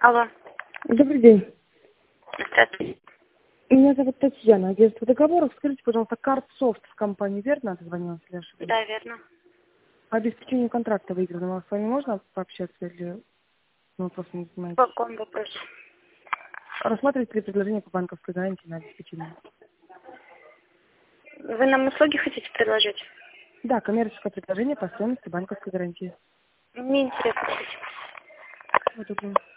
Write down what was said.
Алло. Добрый день. Здравствуйте. Меня зовут Татьяна, агентство договоров. Скажите, пожалуйста, Картсофт в компании верно отзвонилась, если я ошибаюсь? Да, верно. По обеспечению контракта выигранного с вами можно пообщаться или вопросом не В занимаетесь? каком вопросе? Рассматриваете ли предложение по банковской гарантии на обеспечение? Вы нам услуги хотите предложить? Да, коммерческое предложение по стоимости банковской гарантии. Мне интересно. Вот это.